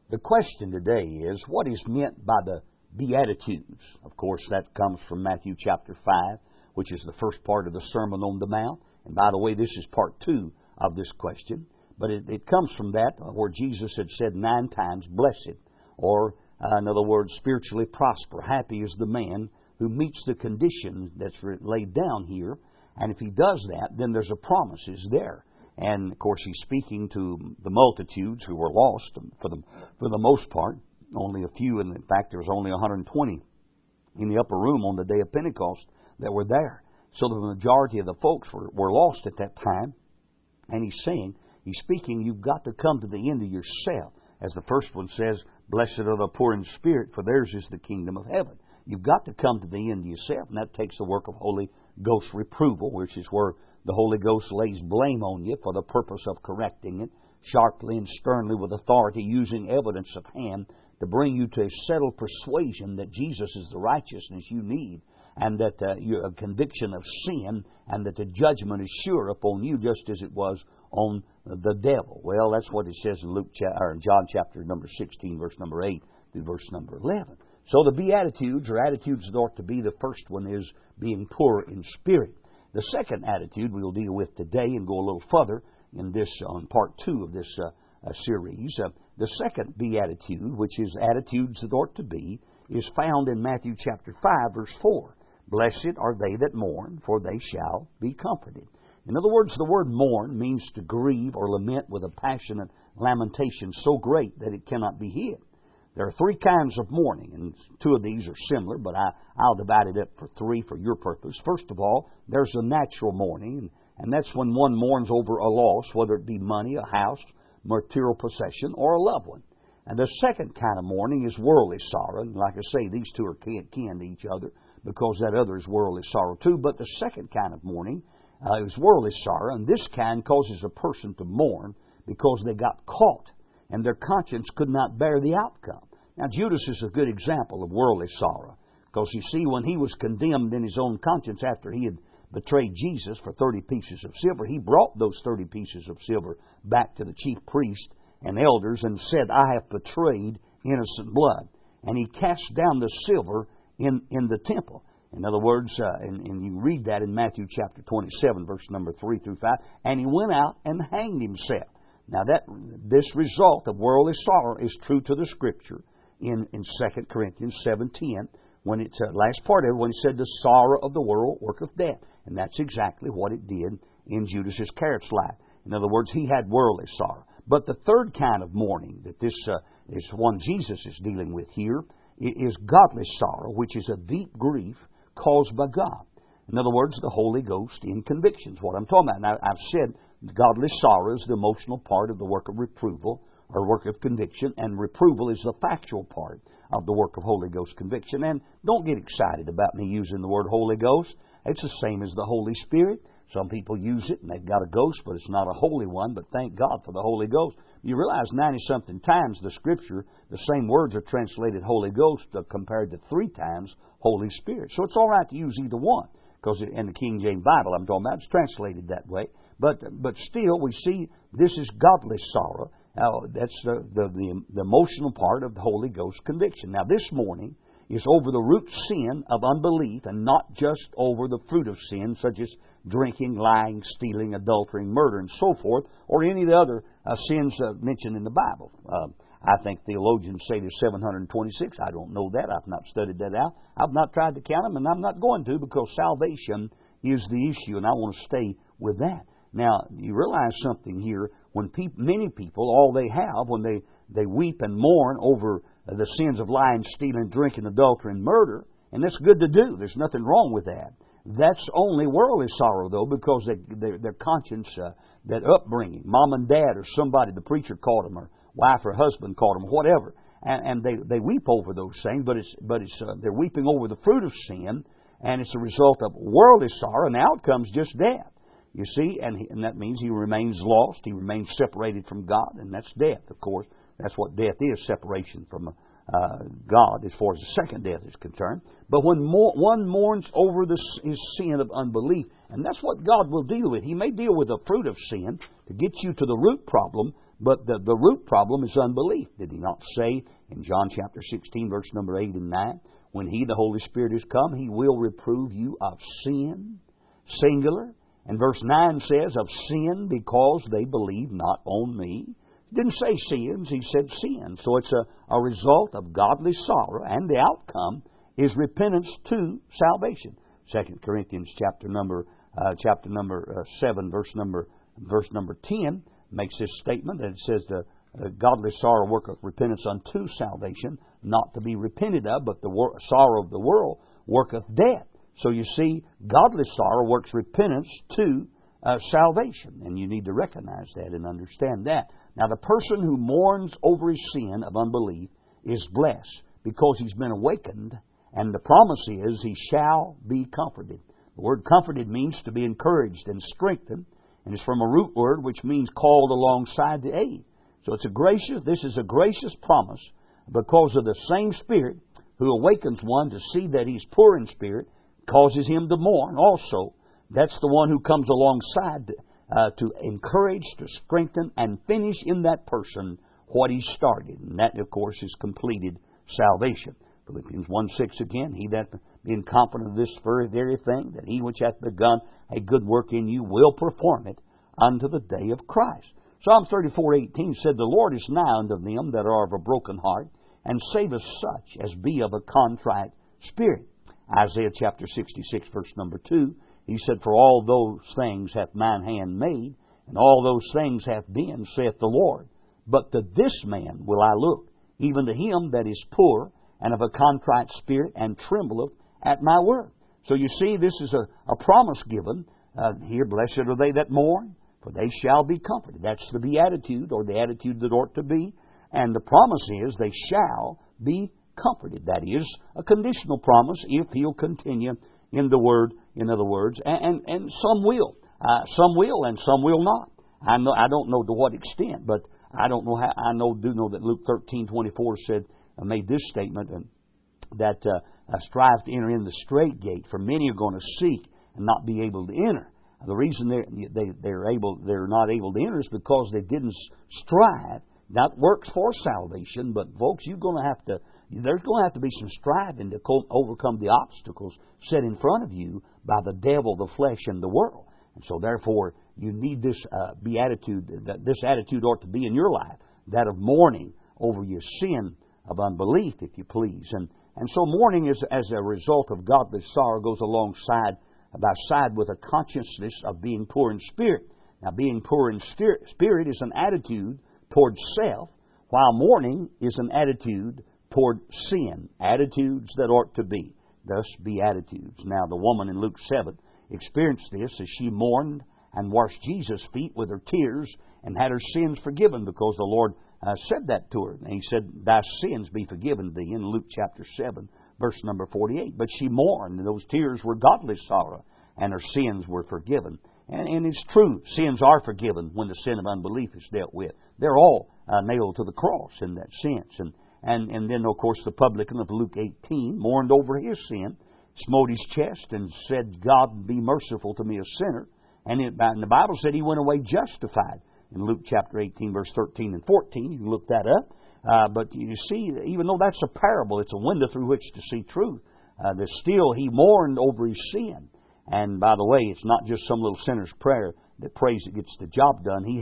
The question today is, what is meant by the Beatitudes? Of course, that comes from Matthew chapter 5, which is the first part of the Sermon on the Mount. And by the way, this is part 2 of this question. But it comes from that, where Jesus had said 9 times, blessed, or in other words, spiritually prosper. Happy is the man who meets the condition that's laid down here. And if he does that, then there's a promise is there. And, of course, he's speaking to the multitudes who were lost for the most part. Only a few, and in fact, there was only 120 in the upper room on the day of Pentecost that were there. So the majority of the folks were lost at that time. And he's speaking, you've got to come to the end of yourself. As the first one says, blessed are the poor in spirit, for theirs is the kingdom of heaven. You've got to come to the end of yourself, and that takes the work of Holy Ghost reproval, which is where the Holy Ghost lays blame on you for the purpose of correcting it, sharply and sternly with authority, using evidence of hand to bring you to a settled persuasion that Jesus is the righteousness you need, and that you're a conviction of sin, and that the judgment is sure upon you, just as it was on the devil. Well, that's what it says in John chapter number 16, verse number 8 through verse number 11. So the Beatitudes, or attitudes that ought to be, the first one is being poor in spirit. The second attitude we'll deal with today and go a little further in this on part 2 of this series. The second beatitude, which is attitudes that ought to be, is found in Matthew chapter 5, verse 4. Blessed are they that mourn, for they shall be comforted. In other words, the word mourn means to grieve or lament with a passionate lamentation so great that it cannot be hid. There are 3 kinds of mourning, and 2 of these are similar, but I'll divide it up for 3 for your purpose. First of all, there's a natural mourning, and that's when one mourns over a loss, whether it be money, a house, material possession, or a loved one. And the second kind of mourning is worldly sorrow. And like I say, these 2 are kin to each other because that other is worldly sorrow too. But the second kind of mourning is worldly sorrow, and this kind causes a person to mourn because they got caught and their conscience could not bear the outcome. Now, Judas is a good example of worldly sorrow because, you see, when he was condemned in his own conscience after he had betrayed Jesus for 30 pieces of silver, he brought those 30 pieces of silver back to the chief priest and elders and said, I have betrayed innocent blood. And he cast down the silver in the temple. In other words, and you read that in Matthew chapter 27, verse number 3 through 5, and he went out and hanged himself. Now, this result of worldly sorrow is true to the Scripture in 2 Corinthians 7:10, when it's last part of it, when it said the sorrow of the world worketh death. And that's exactly what it did in Judas Iscariot's life. In other words, he had worldly sorrow. But the third kind of mourning that this is one Jesus is dealing with here is godly sorrow, which is a deep grief caused by God. In other words, the Holy Ghost in convictions, what I'm talking about. Now, I've said godly sorrow is the emotional part of the work of reproval, or work of conviction, and reproval is the factual part of the work of Holy Ghost conviction. And don't get excited about me using the word Holy Ghost. It's the same as the Holy Spirit. Some people use it and they've got a ghost, but it's not a holy one, but thank God for the Holy Ghost. You realize 90-something times the Scripture, the same words are translated Holy Ghost compared to 3 times Holy Spirit. So it's all right to use either one, because in the King James Bible I'm talking about, it's translated that way. But still, we see this is godly sorrow. That's the emotional part of the Holy Ghost conviction. Now, this morning is over the root sin of unbelief, and not just over the fruit of sin, such as drinking, lying, stealing, adultery, murder, and so forth, or any of the other sins mentioned in the Bible. I think theologians say there's 726. I don't know that. I've not studied that out. I've not tried to count them, and I'm not going to, because salvation is the issue, and I want to stay with that. Now, you realize something here. When many people, all they have, when they weep and mourn over the sins of lying, stealing, drinking, adultery, and murder, and that's good to do. There's nothing wrong with that. That's only worldly sorrow, though, because their conscience, that upbringing, mom and dad or somebody, the preacher caught them, or wife or husband caught them, or whatever, and they weep over those things, but they're weeping over the fruit of sin, and it's a result of worldly sorrow, and the outcome's just death. You see, and that means he remains lost, he remains separated from God, and that's death, of course. That's what death is, separation from God as far as the second death is concerned. But when one mourns over his sin of unbelief, and that's what God will deal with. He may deal with the fruit of sin to get you to the root problem, But the root problem is unbelief. Did He not say in John chapter 16, verse number 8 and 9, when He, the Holy Spirit, is come, He will reprove you of sin, singular. And verse 9 says, of sin because they believe not on Me. He didn't say sins, He said sin. So it's a result of godly sorrow, and the outcome is repentance to salvation. 2 Corinthians chapter number 7, verse number 10 makes this statement that it says the godly sorrow worketh repentance unto salvation, not to be repented of, but the sorrow of the world worketh death. So you see, godly sorrow works repentance to salvation, and you need to recognize that and understand that. Now, the person who mourns over his sin of unbelief is blessed because he's been awakened, and the promise is he shall be comforted. The word comforted means to be encouraged and strengthened, and it's from a root word which means called alongside to aid. So this is a gracious promise because of the same Spirit who awakens one to see that he's poor in spirit, causes him to mourn also. That's the one who comes alongside to encourage, to strengthen, and finish in that person what he started. And that, of course, is completed salvation. Philippians 1:6 again, he that being confident of this very thing, that he which hath begun a good work in you will perform it unto the day of Christ. Psalm 34:18 said, the Lord is nigh unto them that are of a broken heart, and saveth such as be of a contrite spirit. Isaiah chapter 66, verse number 2, he said, for all those things hath mine hand made, and all those things hath been, saith the Lord. But to this man will I look, even to him that is poor, and of a contrite spirit, and trembleth at my word. So you see, this is a promise given here. Blessed are they that mourn, for they shall be comforted. That's the beatitude, or the attitude that ought to be. And the promise is they shall be comforted. That is a conditional promise if he'll continue in the Word, in other words. And some will. Some will and some will not. I don't know to what extent, but I don't know how. Do know that Luke 13:24 said, made this statement, that strive to enter in the straight gate, for many are going to seek and not be able to enter. The reason they're not able to enter is because they didn't strive. That works for salvation, but folks, there's going to have to be some striving to overcome the obstacles set in front of you by the devil, the flesh, and the world. And so therefore, you need this beatitude. This attitude ought to be in your life, that of mourning over your sin of unbelief, if you please. And so mourning is, as a result of godly sorrow, goes alongside by side with a consciousness of being poor in spirit. Now, being poor in spirit is an attitude toward self, while mourning is an attitude toward sin. Attitudes that ought to be, thus beatitudes. Now, the woman in Luke 7 experienced this as she mourned and washed Jesus' feet with her tears and had her sins forgiven, because the Lord said that to her. And He said, thy sins be forgiven thee, in Luke chapter 7, verse number 48. But she mourned, and those tears were godly sorrow, and her sins were forgiven. And it's true, sins are forgiven when the sin of unbelief is dealt with. They're all nailed to the cross in that sense. And then, of course, the publican of Luke 18 mourned over his sin, smote his chest, and said, God, be merciful to me, a sinner. And the Bible said he went away justified. In Luke chapter 18, verse 13 and 14, you can look that up. But you see, even though that's a parable, it's a window through which to see truth. That still he mourned over his sin. And by the way, it's not just some little sinner's prayer that prays that gets the job done. He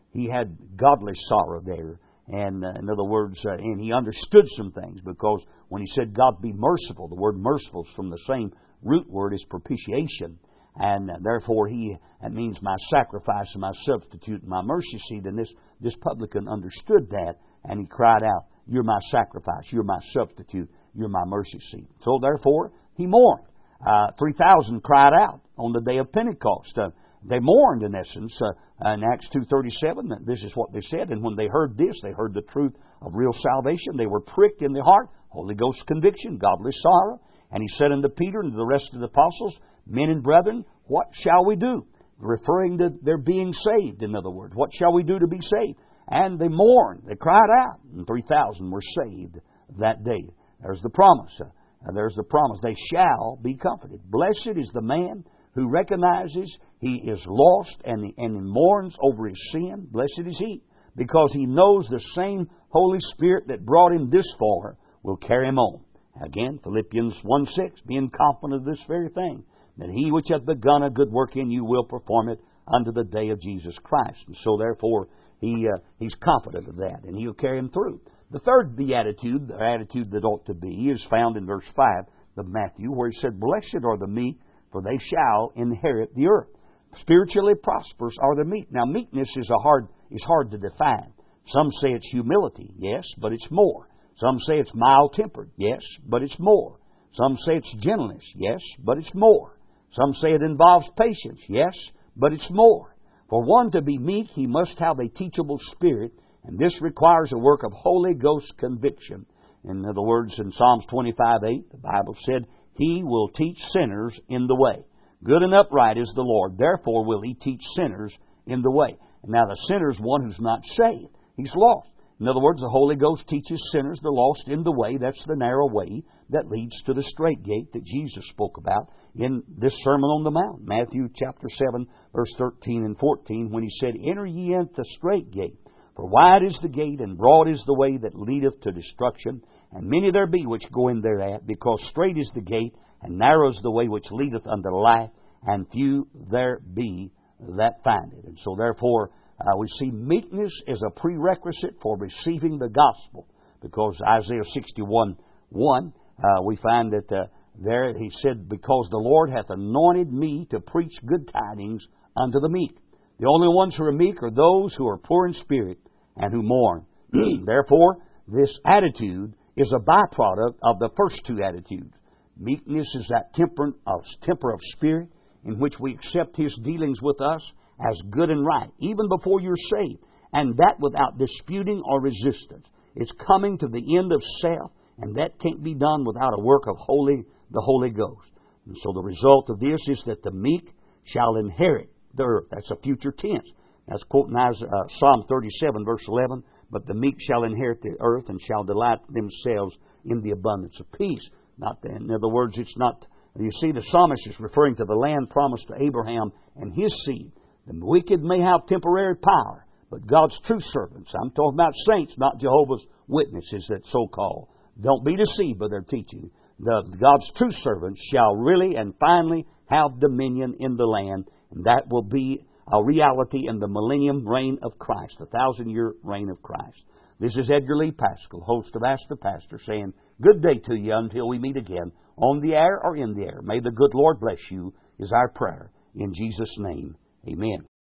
had godly sorrow there. And in other words, and he understood some things, because when he said, God be merciful, the word merciful is from the same root word as propitiation. And therefore, that means my sacrifice and my substitute and my mercy seat. And this publican understood that, and he cried out, you're my sacrifice, you're my substitute, you're my mercy seat. So therefore, he mourned. 3,000 cried out on the day of Pentecost. They mourned, in essence. In Acts 2:37, this is what they said. And when they heard this, they heard the truth of real salvation. They were pricked in the heart, Holy Ghost conviction, godly sorrow. And he said unto Peter and to the rest of the apostles, men and brethren, what shall we do? Referring to their being saved, in other words. What shall we do to be saved? And they mourned. They cried out. And 3,000 were saved that day. There's the promise. There's the promise. They shall be comforted. Blessed is the man who recognizes he is lost and mourns over his sin. Blessed is he. because he knows the same Holy Spirit that brought him this far will carry him on. Again, Philippians 1:6, being confident of this very thing, that he which hath begun a good work in you will perform it unto the day of Jesus Christ. And so therefore, he's confident of that, and he'll carry him through. The third beatitude, the attitude that ought to be, is found in verse 5 of Matthew, where he said, Blessed are the meek, for they shall inherit the earth. Spiritually prosperous are the meek. Now, meekness is hard to define. Some say it's humility, yes, but it's more. Some say it's mild-tempered, yes, but it's more. Some say it's gentleness, yes, but it's more. Some say it involves patience, yes, but it's more. For one to be meek, he must have a teachable spirit, and this requires a work of Holy Ghost conviction. In other words, in Psalms 25:8, the Bible said, He will teach sinners in the way. Good and upright is the Lord, therefore will He teach sinners in the way. And now the sinner is one who's not saved. He's lost. In other words, the Holy Ghost teaches sinners, the lost, in the way. That's the narrow way that leads to the straight gate that Jesus spoke about in this Sermon on the Mount. Matthew chapter 7, verse 13 and 14, when He said, Enter ye into the straight gate, for wide is the gate, and broad is the way that leadeth to destruction, and many there be which go in thereat, because strait is the gate, and narrow is the way which leadeth unto life, and few there be that find it. And so therefore, we see meekness is a prerequisite for receiving the gospel, because Isaiah 61:1, we find that there he said, Because the Lord hath anointed me to preach good tidings unto the meek. The only ones who are meek are those who are poor in spirit and who mourn. Therefore, this attitude is a byproduct of the first two attitudes. Meekness is that temper of spirit in which we accept His dealings with us as good and right, even before you're saved, and that without disputing or resistance. It's coming to the end of self, and that can't be done without a work of the Holy Ghost. And so the result of this is that the meek shall inherit the earth. That's a future tense. That's quoting Psalm 37, verse 11. But the meek shall inherit the earth and shall delight themselves in the abundance of peace. In other words, it's not. You see, the psalmist is referring to the land promised to Abraham and his seed. The wicked may have temporary power, but God's true servants, I'm talking about saints, not Jehovah's Witnesses that so-called. Don't be deceived by their teaching. God's true servants shall really and finally have dominion in the land, and that will be a reality in the millennium reign of Christ, the 1,000-year reign of Christ. This is Edgar Lee Pascal, host of Ask the Pastor, saying, Good day to you until we meet again, on the air or in the air. May the good Lord bless you, is our prayer. In Jesus' name, amen.